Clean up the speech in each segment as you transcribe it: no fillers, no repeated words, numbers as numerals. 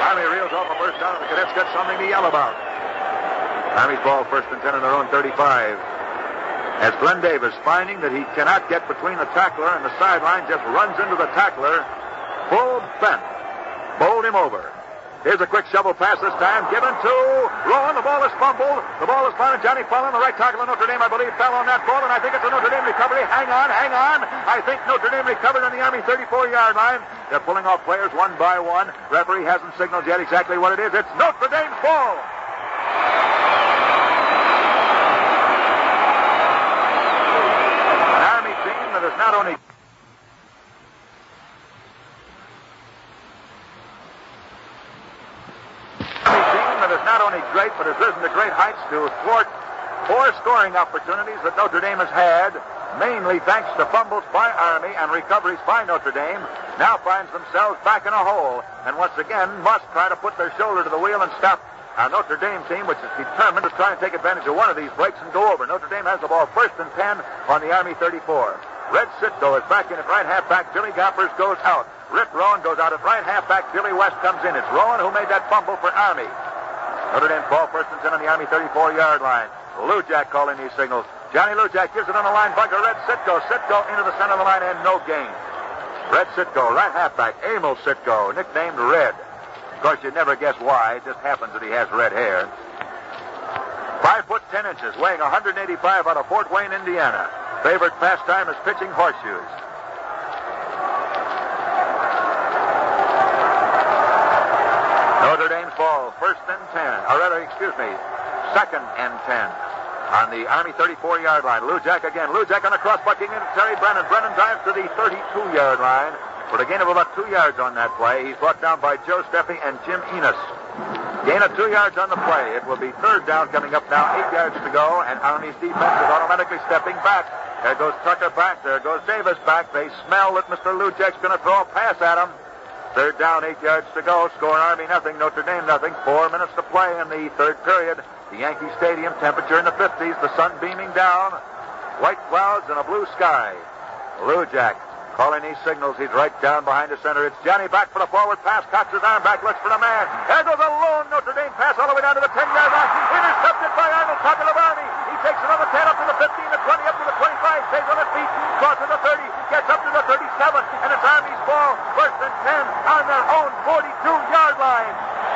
Army reels off a first down, and the Cadets get something to yell about. Army's ball, 1st and 10 on their own 35. As Glenn Davis, finding that he cannot get between the tackler and the sideline, just runs into the tackler, full bent, bowled him over. Here's a quick shovel pass this time, given to Rowan. The ball is fumbled. The ball is found. Johnny Fallon, the right tackle of Notre Dame, I believe, fell on that ball, and I think it's a Notre Dame recovery. Hang on. I think Notre Dame recovered on the Army 34-yard line. They're pulling off players one by one. Referee hasn't signaled yet exactly what it is. It's Notre Dame's ball. An Army team that is not only great, but has risen to great heights to thwart 4 scoring opportunities that Notre Dame has had, mainly thanks to fumbles by Army and recoveries by Notre Dame, now finds themselves back in a hole, and once again must try to put their shoulder to the wheel and stop a Notre Dame team which is determined to try and take advantage of one of these breaks and go over. Notre Dame has the ball 1st and 10 on the Army 34. Red Sitko is back in at right halfback. Billy Gompers goes out. Rip Rowan goes out at right halfback. Billy West comes in. It's Rowan who made that fumble for Army. Notre Dame's ball 1st and 10 on the Army 34-yard line. Lujak calling these signals. Johnny Lujak gives it on the line by Red Sitko. Sitko into the center of the line and no gain. Red Sitko, right halfback. Emil Sitko, nicknamed Red. Of course, you'd never guess why. It just happens that he has red hair. 5 foot 10 inches, weighing 185 out of Fort Wayne, Indiana. Favorite pastime is pitching horseshoes. Notre Dame's ball, 1st and 10. Or rather, 2nd and 10 on the Army 34-yard line. Lujak again. Lujak on the cross, bucking into Terry Brennan. Brennan drives to the 32-yard line for a gain of about 2 yards on that play. He's brought down by Joe Steffi and Jim Enos. Gain of 2 yards on the play. It will be 3rd down coming up now, 8 yards to go, and Army's defense is automatically stepping back. There goes Tucker back. There goes Davis back. They smell that Mr. Lujak's going to throw a pass at him. 3rd down, 8 yards to go. Score Army nothing, Notre Dame nothing. 4 minutes to play in the 3rd period. The Yankee Stadium, temperature in the 50s. The sun beaming down. White clouds and a blue sky. Lujak calling these signals. He's right down behind the center. It's Johnny back for the forward pass. Cocks his arm back, looks for the man. There goes a lone Notre Dame pass all the way down to the 10-yard line. Intercepted by Arnold Tucker of Army. He takes it on the 10 up to the 15, the 20, up to the 25. Stays on his feet. Crosses the 30. Gets up to the 37. And it's Army's ball. 1st and 10 on their own 42-yard line.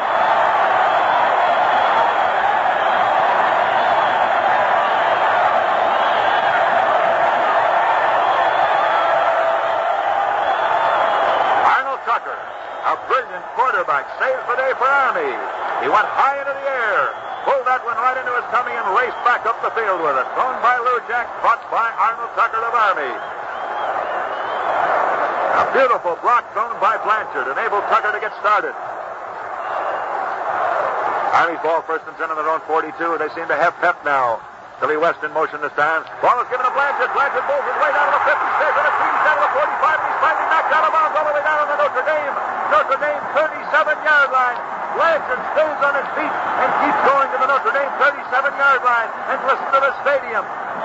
A brilliant quarterback saves the day for Army. He went high into the air, pulled that one right into his tummy, and raced back up the field with it. Thrown by Lujak, caught by Arnold Tucker of Army. A beautiful block thrown by Blanchard enabled Tucker to get started. Army's ball 1st and 10 on their own 42. They seem to have pep now. Billy West in motion this time. Ball is given to Blanchard. Blanchard bowls his way down to the 50, stays on his feet, he's down to the 45, and he's finally knocked out of bounds all the way down on the Notre Dame 37-yard line. Blanchard stays on his feet and keeps going to the Notre Dame 37-yard line. And listen to the stadium.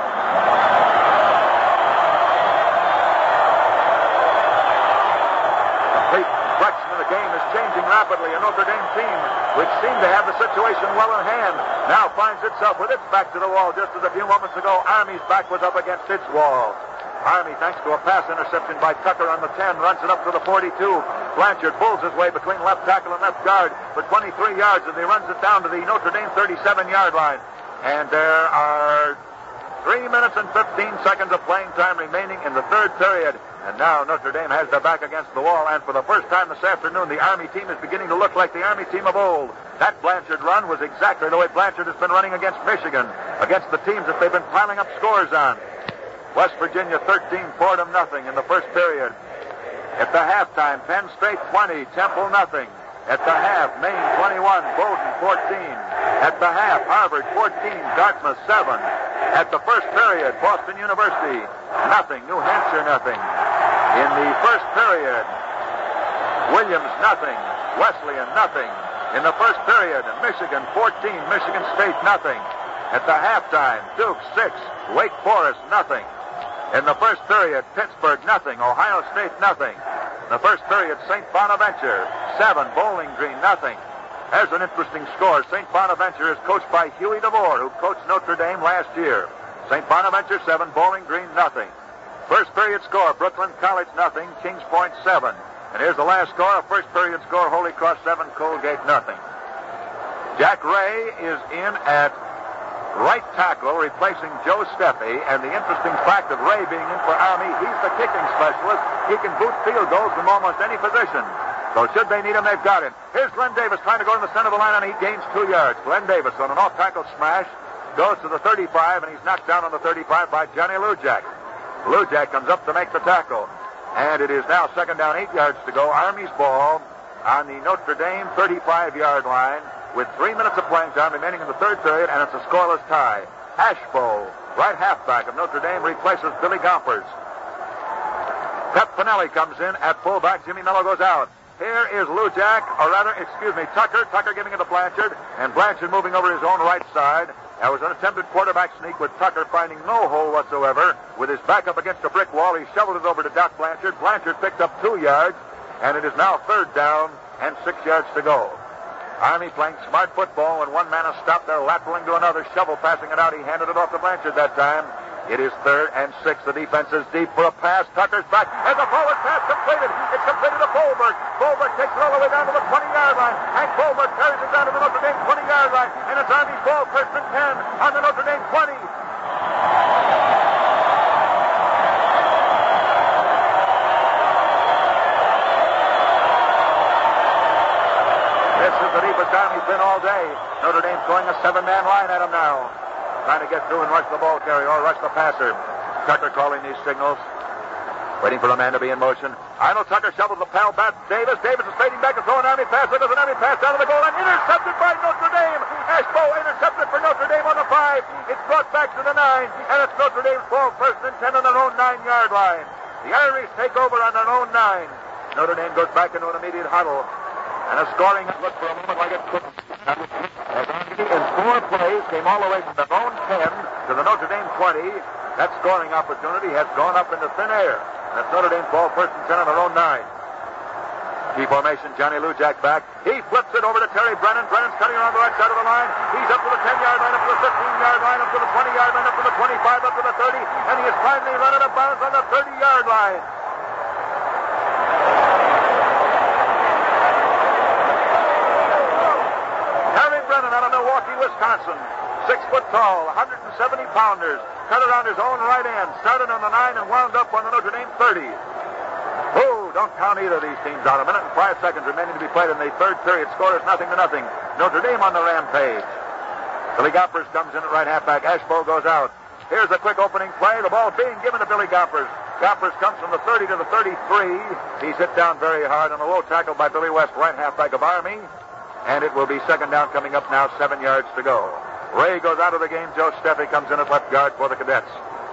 Complete direction of the game is changing rapidly. A Notre Dame team, which seemed to have the situation well in hand, now finds itself with its back to the wall. Just as a few moments ago, Army's back was up against its wall. Army, thanks to a pass interception by Tucker on the 10, runs it up to the 42. Blanchard pulls his way between left tackle and left guard for 23 yards, and he runs it down to the Notre Dame 37-yard line. And there are 3 minutes and 15 seconds of playing time remaining in the 3rd period. And now Notre Dame has their back against the wall, and for the first time this afternoon, the Army team is beginning to look like the Army team of old. That Blanchard run was exactly the way Blanchard has been running against Michigan, against the teams that they've been piling up scores on. West Virginia 13, Fordham nothing in the 1st period. At the halftime, Penn State 20, Temple nothing. At the half, Maine 21, Bowdoin 14. At the half, Harvard 14, Dartmouth 7. At the 1st period, Boston University nothing, New Hampshire nothing. In the 1st period, Williams nothing, Wesleyan nothing. In the 1st period, Michigan 14, Michigan State nothing. At the halftime, Duke 6, Wake Forest nothing. In the 1st period, Pittsburgh nothing, Ohio State nothing. In the 1st period, St. Bonaventure 7, Bowling Green, nothing. There's an interesting score. St. Bonaventure is coached by Huey DeVore, who coached Notre Dame last year. St. Bonaventure 7, Bowling Green nothing. First period score, Brooklyn College nothing, Kings Point 7. And here's the last score, first period score, Holy Cross 7, Colgate nothing. Jack Ray is in at right tackle, replacing Joe Steffi. And the interesting fact of Ray being in for Army, he's the kicking specialist. He can boot field goals from almost any position. So should they need him, they've got him. Here's Glenn Davis trying to go in the center of the line, and he gains 2 yards. Glenn Davis on an off-tackle smash goes to the 35, and he's knocked down on the 35 by Johnny Lujak. Lujak comes up to make the tackle. And it is now second down, 8 yards to go. Army's ball on the Notre Dame 35-yard line with 3 minutes of playing time remaining in the third period, and it's a scoreless tie. Ashbo, right halfback of Notre Dame, replaces Billy Gompers. Pep Pinelli comes in at fullback. Jimmy Mello goes out. Here is Tucker. Tucker giving it to Blanchard, and Blanchard moving over his own right side. That was an attempted quarterback sneak with Tucker finding no hole whatsoever. With his back up against a brick wall, he shoveled it over to Doc Blanchard. Blanchard picked up 2 yards, and it is now third down and 6 yards to go. Army playing smart football, and one man has stopped there, lateraling to another, shovel passing it out. He handed it off to Blanchard that time. It is 3rd and 6. The defense is deep for a pass. Tucker's back. And the forward pass completed. It's completed to Bolberg. Bolberg takes it all the way down to the 20-yard line. Hank Bolberg carries it down to the Notre Dame 20-yard line. And it's Army's ball, 1st and 10 on the Notre Dame 20. This is the deepest Army's been all day. Notre Dame's throwing a 7-man line at him now. Trying to get through and rush the ball carrier or rush the passer. Tucker calling these signals. Waiting for a man to be in motion. Arnold Tucker shovels the pal back. Davis is fading back to throw an Army pass. There goes an Army pass down to the goal line. Intercepted by Notre Dame. Ashbo intercepted for Notre Dame on the 5. It's brought back to the 9. And it's Notre Dame's ball, 1st and 10 on their own 9-yard line. The Irish take over on their own 9. Notre Dame goes back into an immediate huddle. And a scoring look for a moment like it couldn't. In 4 plays, came all the way from their own 10 to the Notre Dame 20. That scoring opportunity has gone up into thin air. And it's Notre Dame's ball, 1st and 10 on their own 9. Key formation, Johnny Lujak back. He flips it over to Terry Brennan. Brennan's cutting around the right side of the line. He's up to the 10-yard line, up to the 15-yard line, up to the 20-yard line, up to the 25, up to the 30. And he is finally run out of bounds on the 30-yard line. Wisconsin, 6 foot tall, 170 pounders, cut around his own right end, started on the 9 and wound up on the Notre Dame 30. Oh, don't count either of these teams out. 1 minute and 5 seconds remaining to be played in the third period. Score is 0-0. Notre Dame on the rampage. Billy Gompers comes in at right halfback. Ashbo goes out. Here's a quick opening play. The ball being given to Billy Gompers. Gompers comes from the 30 to the 33. He's hit down very hard on a low tackle by Billy West, right halfback of Army. And it will be second down coming up now, 7 yards to go. Ray goes out of the game. Joe Steffi comes in at left guard for the Cadets.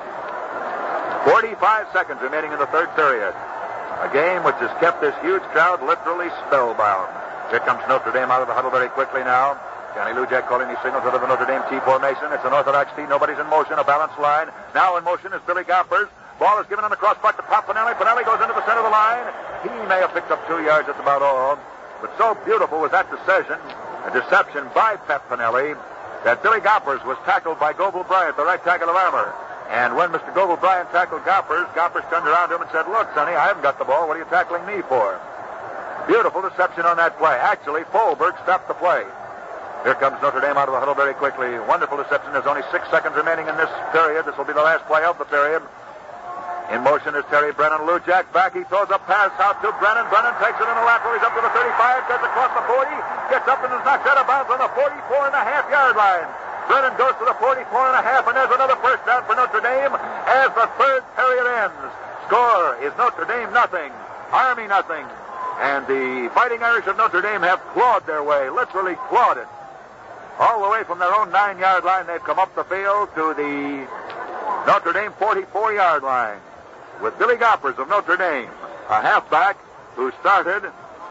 45 seconds remaining in the third period. A game which has kept this huge crowd literally spellbound. Here comes Notre Dame out of the huddle very quickly now. Johnny Lujak calling these signals out of the Notre Dame T formation. It's an orthodox T. Nobody's in motion. A balanced line. Now in motion is Billy Gompers. Ball is given on the crossbuck to Pop Pinelli. Pinelli goes into the center of the line. He may have picked up 2 yards. That's about all. But so beautiful was that deception by Pep Pinelli, that Billy Gompers was tackled by Goebel Bryant, the right tackle of Armour. And when Mr. Goebel Bryant tackled Gompers, Gompers turned around to him and said, "Look, Sonny, I haven't got the ball. What are you tackling me for?" Beautiful deception on that play. Actually, Folberg stopped the play. Here comes Notre Dame out of the huddle very quickly. Wonderful deception. There's only 6 seconds remaining in this period. This will be the last play of the period. In motion is Terry Brennan. Lujak back. He throws a pass out to Brennan. Brennan takes it in the lateral. He's up to the 35. Gets across the 40. Gets up and is knocked out of bounds on the 44.5-yard line. Brennan goes to the 44.5, and there's another first down for Notre Dame as the third period ends. Score is Notre Dame 0, Army 0. And the Fighting Irish of Notre Dame have clawed their way, literally clawed it. All the way from their own 9-yard line, they've come up the field to the Notre Dame 44-yard line. With Billy Gompers of Notre Dame, a halfback who started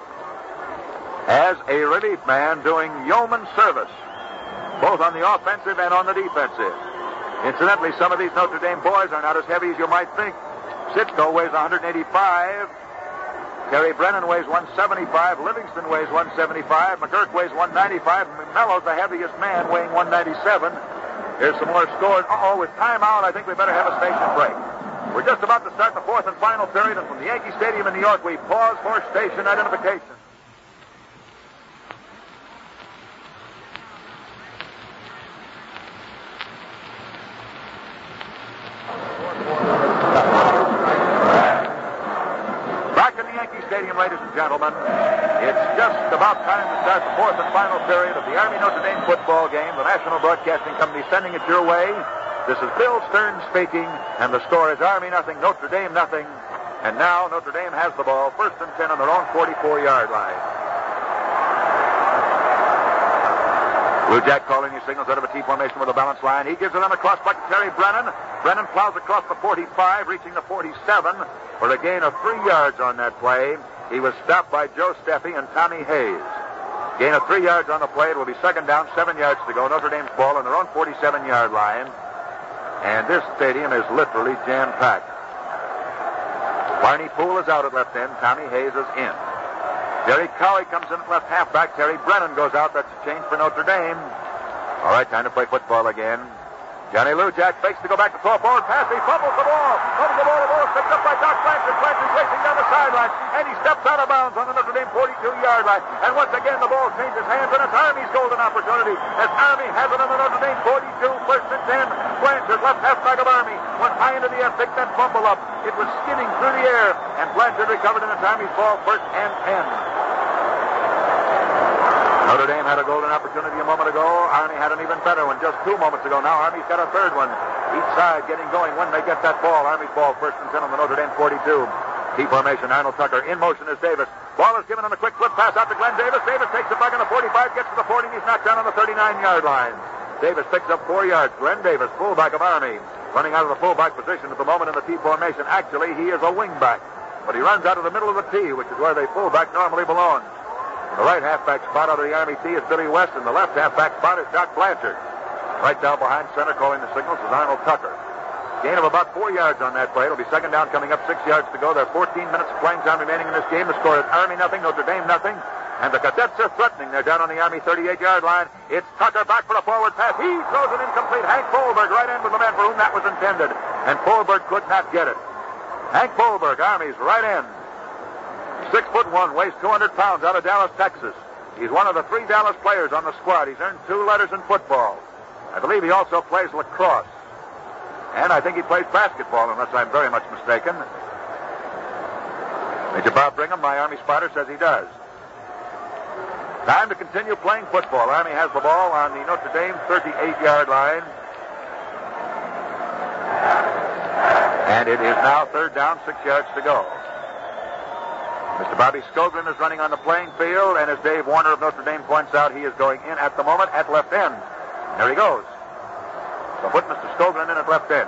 as a relief man doing yeoman service, both on the offensive and on the defensive. Incidentally, some of these Notre Dame boys are not as heavy as you might think. Sitko weighs 185. Terry Brennan weighs 175. Livingston weighs 175. McGurk weighs 195. Mello's the heaviest man, weighing 197. Here's some more scores. With timeout, I think we better have a station break. We're just about to start the fourth and final period, and from the Yankee Stadium in New York, we pause for station identification. Ladies and gentlemen, it's just about time to start the fourth and final period of the Army Notre Dame football game. The National Broadcasting Company sending it your way. This is Bill Stern speaking, and the score is Army nothing, Notre Dame nothing. And now Notre Dame has the ball, 1st and 10 on their own 44-yard line. Blue Jack calling his signals out of a T formation with a balanced line. He gives it on across back to Terry Brennan. Brennan plows across the 45, reaching the 47 for a gain of 3 yards on that play. He was stopped by Joe Steffi and Tommy Hayes. Gain of 3 yards on the play. It will be second down, 7 yards to go. Notre Dame's ball on their own 47-yard line. And this stadium is literally jam-packed. Barney Poole is out at left end. Tommy Hayes is in. Jerry Cowie comes in at left halfback. Terry Brennan goes out. That's a change for Notre Dame. All right, time to play football again. Johnny Lujack fakes to go back to throw a forward pass. He fumbles the ball. The ball is picked up by Doc Blanchard. Blanchard's racing down the sideline, and he steps out of bounds on the Notre Dame 42-yard line. And once again, the ball changes hands, and it's Army's golden opportunity. As Army has it on the Notre Dame 42, 1st and 10. Blanchard, left halfback of Army, went high into the air, picked that fumble up. It was skimming through the air, and Blanchard recovered, and it's Army's ball, 1st and 10. Notre Dame had a golden opportunity a moment ago. Army had an even better one just 2 moments ago. Now Army's got a third one. Each side getting going when they get that ball. Army's ball, 1st and 10 on the Notre Dame 42. Key formation, Arnold Tucker. In motion is Davis. Ball is given on a quick flip pass out to Glenn Davis. Davis takes it back on the 45, gets to the 40, and he's knocked down on the 39-yard line. Davis picks up 4 yards. Glenn Davis, fullback of Army, running out of the fullback position at the moment in the T formation. Actually, he is a wingback, but he runs out of the middle of the T, which is where the fullback normally belongs. The right halfback spot out of the Army T is Billy West, and the left halfback spot is Doc Blanchard. Right down behind center, calling the signals, is Arnold Tucker. Gain of about 4 yards on that play. It'll be second down, coming up 6 yards to go. There are 14 minutes of playing time remaining in this game. The score is Army nothing, Notre Dame nothing. And the Cadets are threatening. They're down on the Army 38-yard line. It's Tucker back for a forward pass. He throws it incomplete. Hank Bolberg right in with the man for whom that was intended. And Bolberg could not get it. Hank Bolberg, Army's right end. 6'1", weighs 200 pounds, out of Dallas, Texas. He's one of the 3 Dallas players on the squad. He's earned 2 letters in football. I believe he also plays lacrosse. And I think he plays basketball, unless I'm very much mistaken. Major Bob Brigham, my Army spotter, says he does. Time to continue playing football. Army has the ball on the Notre Dame 38-yard line. And it is now third down, 6 yards to go. Mr. Bobby Skogren is running on the playing field, and as Dave Warner of Notre Dame points out, he is going in at the moment at left end. There he goes. So put Mr. Skogren in at left end.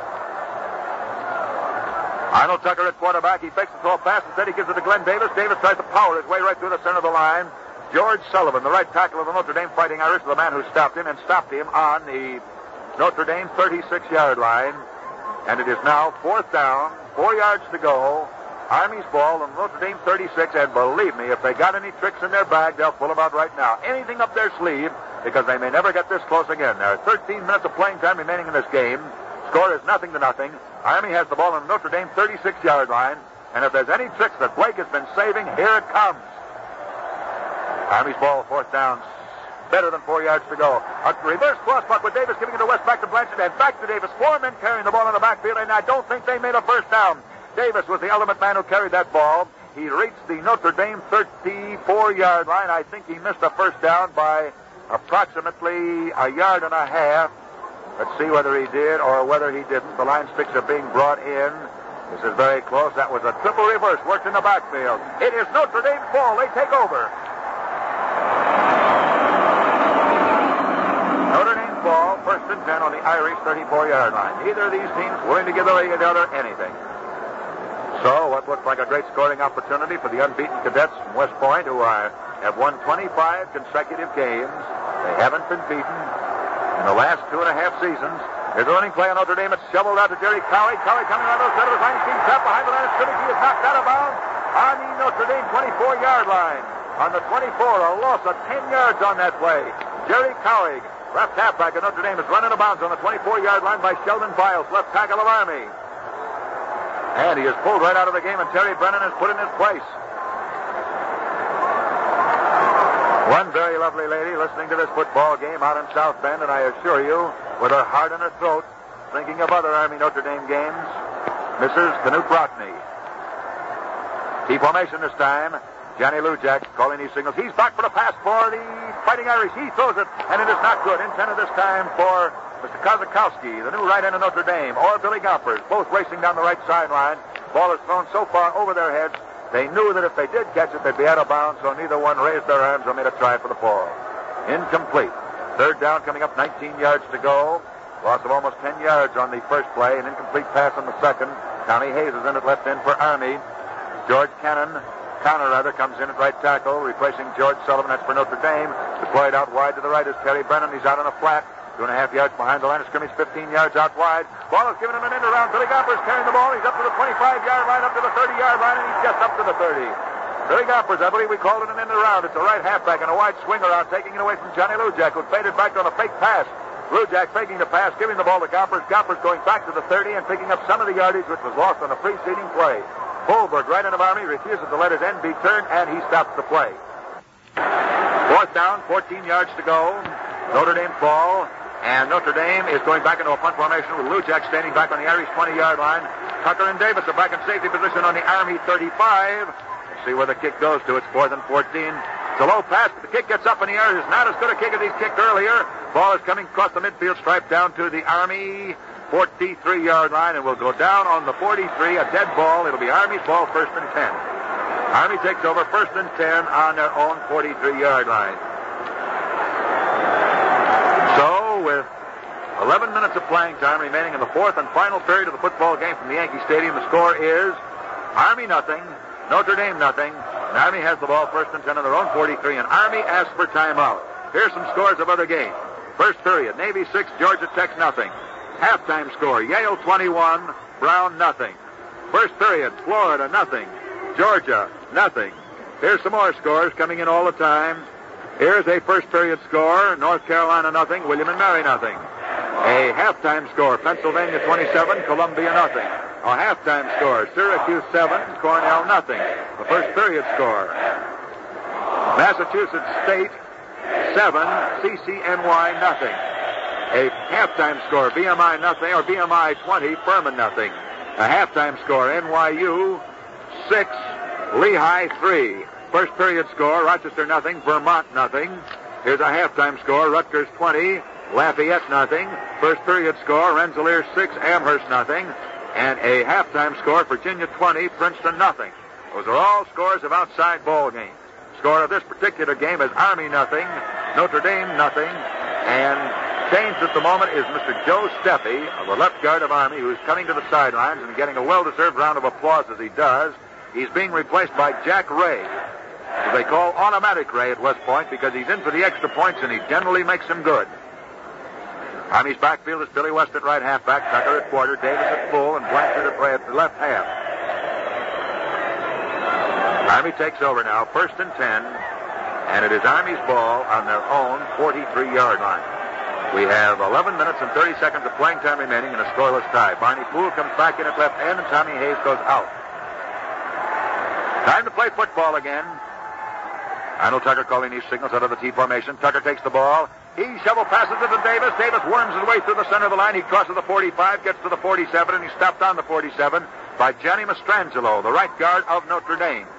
Arnold Tucker at quarterback. He fakes the throw pass. Instead, he gives it to Glenn Davis. Davis tries to power his way right through the center of the line. George Sullivan, the right tackle of the Notre Dame Fighting Irish, is the man who stopped him, and stopped him on the Notre Dame 36-yard line. And it is now 4th down, 4 yards to go. Army's ball on Notre Dame 36, and believe me, if they got any tricks in their bag, they'll pull them out right now. Anything up their sleeve, because they may never get this close again. There are 13 minutes of playing time remaining in this game. Score is 0-0. Army has the ball on the Notre Dame 36-yard line, and if there's any tricks that Blake has been saving, here it comes. Army's ball, 4th down, better than 4 yards to go. A reverse crossbuck with Davis giving it to West, back to Blanchard, and back to Davis. 4 men carrying the ball in the backfield, and I don't think they made a first down. Davis was the element man who carried that ball. He reached the Notre Dame 34-yard line. I think he missed a first down by approximately a yard and a half. Let's see whether he did or whether he didn't. The line sticks are being brought in. This is very close. That was a triple reverse worked in the backfield. It is Notre Dame's ball. They take over. Notre Dame's ball, 1st and 10 on the Irish 34-yard line. Neither of these teams willing to give the other anything. So, what looked like a great scoring opportunity for the unbeaten Cadets from West Point, who have won 25 consecutive games. They haven't been beaten in the last 2.5 seasons. There's a running play on Notre Dame. It's shoveled out to Jerry Cowie. Cowie coming around the center of the line. He's trapped behind the line of scrimmage. He is knocked out of bounds. Army Notre Dame 24-yard line. On the 24, a loss of 10 yards on that play. Jerry Cowig, left halfback of Notre Dame, is run out of bounds on the 24-yard line by Sheldon Biles, left tackle of Army. And he is pulled right out of the game, and Terry Brennan is put in his place. One very lovely lady listening to this football game out in South Bend, and I assure you, with her heart in her throat, thinking of other Army Notre Dame games, Mrs. Canute Rockney. T formation this time. Johnny Lujack calling these signals. He's back for the pass for the Fighting Irish. He throws it, and it is not good. Intended this time for Mr. Kozakowski, the new right end of Notre Dame, or Billy Gompers, both racing down the right sideline. Ball is thrown so far over their heads, they knew that if they did catch it, they'd be out of bounds, so neither one raised their arms or made a try for the ball. Incomplete. Third down coming up, 19 yards to go. Loss of almost 10 yards on the first play. An incomplete pass on the second. Tommy Hayes is in at left end for Army. George Connor comes in at right tackle, replacing George Sullivan. That's for Notre Dame. Deployed out wide to the right is Terry Brennan. He's out on a flat. 2.5 yards behind the line of scrimmage, 15 yards out wide. Ball is given him an end around. Billy Gompers carrying the ball. He's up to the 25-yard line, up to the 30-yard line, and he's just up to the 30. Billy Gompers, I believe we called it an end around. It's a right halfback and a wide swing around, taking it away from Johnny Lujack, who faded back on a fake pass. Lujack faking the pass, giving the ball to Gompers. Gompers going back to the 30 and picking up some of the yardage which was lost on the preceding play. Holberg, right end of Army, refuses to let his end be turned, and he stops the play. Fourth down, 14 yards to go. Notre Dame ball, and Notre Dame is going back into a punt formation with Lujack standing back on the Irish 20-yard line. Tucker and Davis are back in safety position on the Army 35. Let's see where the kick goes to. It's 4th and 14. It's a low pass, but the kick gets up in the air. It's not as good a kick as he's kicked earlier. Ball is coming across the midfield stripe down to the Army 43-yard line, and will go down on the 43, a dead ball. It'll be Army's ball, 1st and 10. Army takes over 1st and 10 on their own 43-yard line. So, with 11 minutes of playing time remaining in the 4th and final period of the football game from the Yankee Stadium, the score is Army nothing, Notre Dame nothing, and Army has the ball 1st and 10 on their own 43, and Army asks for timeout. Here's some scores of other games. First period, Navy 6, Georgia Tech nothing. Halftime score, Yale 21, Brown nothing. First period, Florida nothing, Georgia nothing. Here's some more scores coming in all the time. Here's a first period score, North Carolina nothing, William and Mary nothing. A halftime score, Pennsylvania 27, Columbia nothing. A halftime score, Syracuse 7, Cornell nothing. The first period score, Massachusetts State 7, CCNY nothing. A halftime score, BMI nothing, or BMI 20, Furman nothing. A halftime score, NYU 6, Lehigh 3. First period score, Rochester nothing, Vermont nothing. Here's a halftime score, Rutgers 20, Lafayette nothing. First period score, Rensselaer 6, Amherst nothing. And a halftime score, Virginia 20, Princeton nothing. Those are all scores of outside ball games. Score of this particular game is Army nothing, Notre Dame nothing, and changed at the moment is Mr. Joe Steffi, the left guard of Army, who's coming to the sidelines and getting a well-deserved round of applause as he does. He's being replaced by Jack Ray, who they call Automatic Ray at West Point, because he's in for the extra points and he generally makes them good. Army's backfield is Billy West at right halfback, Tucker at quarter, Davis at full, and Blanchard at the left half. Army takes over now, 1st and 10, and it is Army's ball on their own 43-yard line. We have 11 minutes and 30 seconds of playing time remaining in a scoreless tie. Barney Poole comes back in at left end, and Tommy Hayes goes out. Time to play football again. Arnold Tucker calling these signals out of the T formation. Tucker takes the ball. He shovel passes it to Davis. Davis worms his way through the center of the line. He crosses the 45, gets to the 47, and he's stopped on the 47 by Johnny Mastrangelo, the right guard of Notre Dame.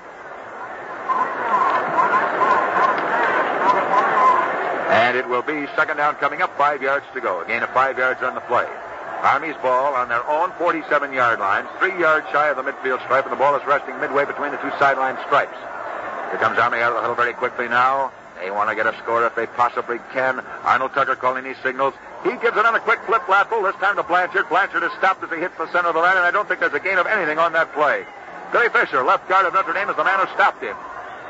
And it will be second down coming up, 5 yards to go. A gain of 5 yards on the play. Army's ball on their own 47-yard line, 3 yards shy of the midfield stripe, and the ball is resting midway between the two sideline stripes. Here comes Army out of the huddle very quickly now. They want to get a score if they possibly can. Arnold Tucker calling these signals. He gives it on a quick flip lateral, this time to Blanchard. Blanchard is stopped as he hits the center of the line, and I don't think there's a gain of anything on that play. Billy Fisher, left guard of Notre Dame, is the man who stopped him.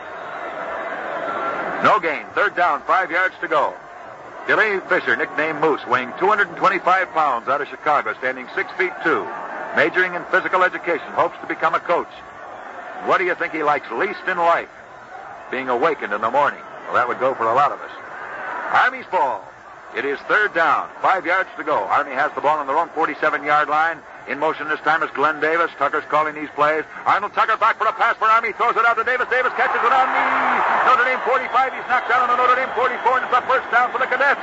No gain. Third down, 5 yards to go. Billy Fisher, nicknamed Moose, weighing 225 pounds, out of Chicago, standing 6'2", majoring in physical education, hopes to become a coach. What do you think he likes least in life? Being awakened in the morning. Well, that would go for a lot of us. Army's ball. It is third down. 5 yards to go. Army has the ball on their own 47-yard line. In motion this time is Glenn Davis. Tucker's calling these plays. Arnold Tucker back for a pass for Army. Throws it out to Davis. Davis catches it on the Notre Dame 45. He's knocked down on the Notre Dame 44, and it's a first down for the Cadets.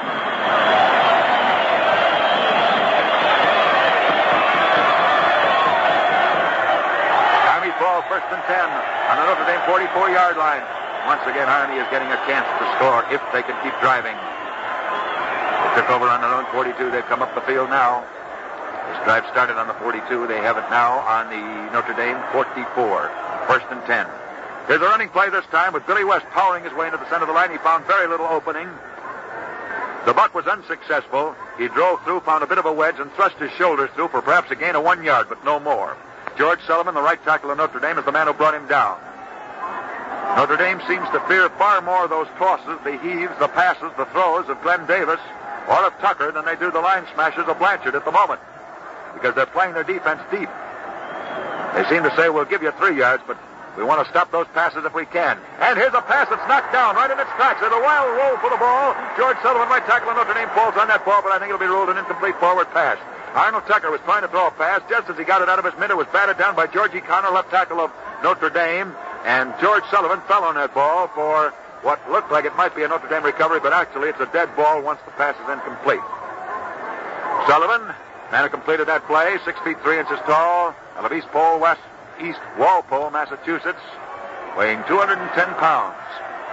Army's ball, first and 10 on the Notre Dame 44-yard line. Once again, Army is getting a chance to score if they can keep driving. They took over on their own 42. They've come up the field now. This drive started on the 42. They have it now on the Notre Dame 44. First and 10. There's a running play this time with Billy West powering his way into the center of the line. He found very little opening. The buck was unsuccessful. He drove through, found a bit of a wedge, and thrust his shoulders through for perhaps a gain of 1 yard, but no more. George Sullivan, the right tackle of Notre Dame, is the man who brought him down. Notre Dame seems to fear far more those tosses, the heaves, the passes, the throws of Glenn Davis or of Tucker than they do the line smashers of Blanchard at the moment, because they're playing their defense deep. They seem to say, we'll give you 3 yards, but we want to stop those passes if we can. And here's a pass that's knocked down right in its tracks. There's a wild roll for the ball. George Sullivan, right tackle of Notre Dame, falls on that ball, but I think it'll be ruled an incomplete forward pass. Arnold Tucker was trying to throw a pass. Just as he got it out of his mitt, it was batted down by Georgie Connor, left tackle of Notre Dame. And George Sullivan fell on that ball for what looked like it might be a Notre Dame recovery, but actually it's a dead ball once the pass is incomplete. Sullivan, man who completed that play, 6 feet 3 inches tall, out of East Walpole, Massachusetts, weighing 210 pounds.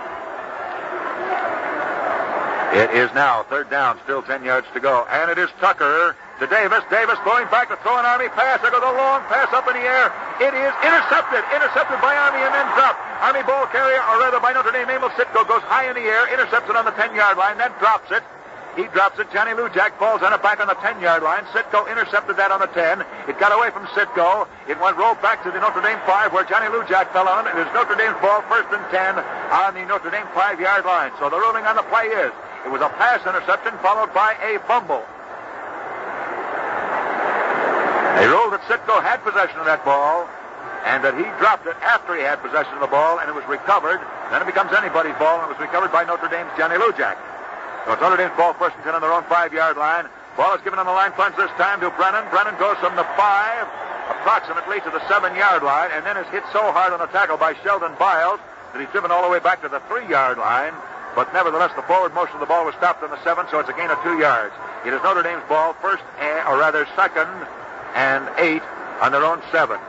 It is now third down, still 10 yards to go, and it is Tucker to Davis. Davis throwing back to throw an Army pass. There goes a long pass up in the air. It is intercepted by Army and then dropped. Army ball carrier, or rather by Notre Dame, Emil Sitko goes high in the air, intercepts it on the 10-yard line, then drops it. He drops it. Johnny Lujak falls on it back on the 10-yard line. Sitko intercepted that on the 10. It got away from Sitko. It went rolled back to the Notre Dame 5 where Johnny Lujak fell on it. It is Notre Dame's ball, first and 10 on the Notre Dame 5-yard line. So the ruling on the play is it was a pass interception followed by a fumble. They ruled that Sitko had possession of that ball and that he dropped it after he had possession of the ball, and it was recovered. Then it becomes anybody's ball, and it was recovered by Notre Dame's Johnny Lujak. So it's Notre Dame's ball, first and 10 on their own 5-yard line. Ball is given on the line punch this time to Brennan. Brennan goes from the 5 approximately to the 7-yard line, and then is hit so hard on the tackle by Sheldon Biles that he's driven all the way back to the 3-yard line. But nevertheless, the forward motion of the ball was stopped on the 7, so it's a gain of 2 yards. It is Notre Dame's ball, second and 8 on their own 7.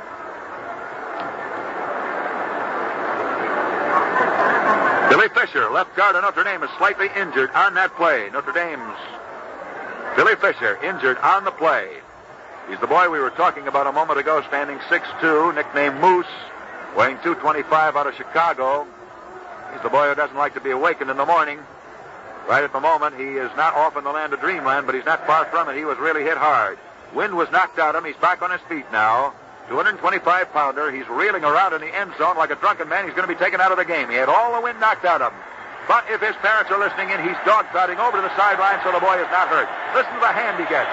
Billy Fisher, left guard of Notre Dame, is slightly injured on that play. Notre Dame's Billy Fisher injured on the play. He's the boy we were talking about a moment ago, standing 6'2", nicknamed Moose, weighing 225 out of Chicago. He's the boy who doesn't like to be awakened in the morning. Right at the moment, he is not off in the land of dreamland, but he's not far from it. He was really hit hard. Wind was knocked out of him. He's back on his feet now. 225-pounder. He's reeling around in the end zone like a drunken man. He's going to be taken out of the game. He had all the wind knocked out of him. But if his parents are listening in, he's dog-trotting over to the sideline so the boy is not hurt. Listen to the hand he gets.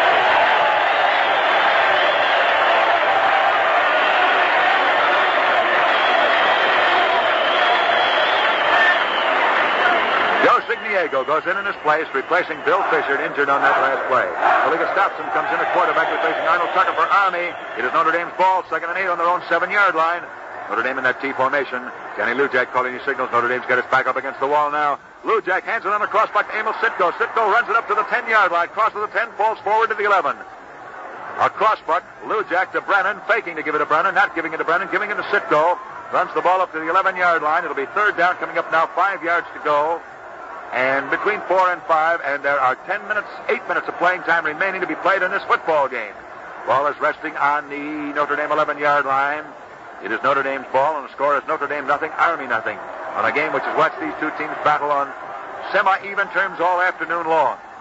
Joe Signiego goes in his place, replacing Bill Fisher, injured on that last play. Billy Gustafson comes in at quarterback, replacing Arnold Tucker for Army. It is Notre Dame's ball, second and 8 on their own 7-yard line. Notre Dame in that T formation. Johnny Lujak calling his signals. Notre Dame's got his back up against the wall now. Lujak hands it on the crossback to Emil Sitko. Sitko runs it up to the 10-yard line, crosses the 10, falls forward to the 11. A crossbuck, Lujak to Brennan, faking to give it to Brennan, not giving it to Brennan, giving it to Sitko. Runs the ball up to the 11-yard line. It'll be third down, coming up now, 5 yards to go. And between 4 and 5, and there are 8 minutes of playing time remaining to be played in this football game. Ball is resting on the Notre Dame 11-yard line. It is Notre Dame's ball, and the score is Notre Dame nothing, Army nothing, on a game which has watched these two teams battle on semi-even terms all afternoon long.